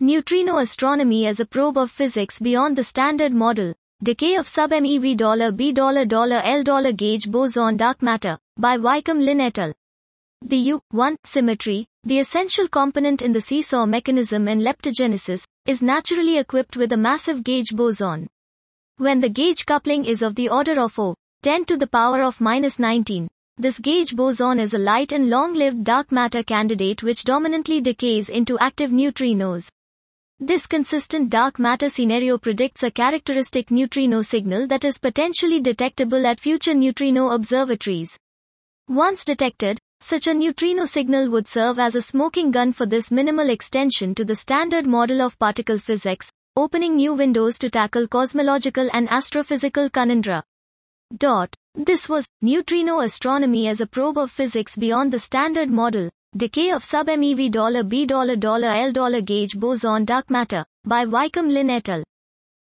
Neutrino astronomy as a probe of physics beyond the standard model. Decay of sub-MeV$B$L gauge boson dark matter, by Wykeham Lynn et al. The U-1 symmetry, the essential component in the seesaw mechanism and leptogenesis, is naturally equipped with a massive gauge boson. When the gauge coupling is of the order of O(10 to the power of -19, this gauge boson is a light and long-lived dark matter candidate which dominantly decays into active neutrinos. This consistent dark matter scenario predicts a characteristic neutrino signal that is potentially detectable at future neutrino observatories. Once detected, such a neutrino signal would serve as a smoking gun for this minimal extension to the standard model of particle physics, opening new windows to tackle cosmological and astrophysical conundra. This was Neutrino Astronomy as a Probe of Physics Beyond the Standard Model. Decay of sub-MeV$B$L gauge boson dark matter, by Wykeham Lynn et al.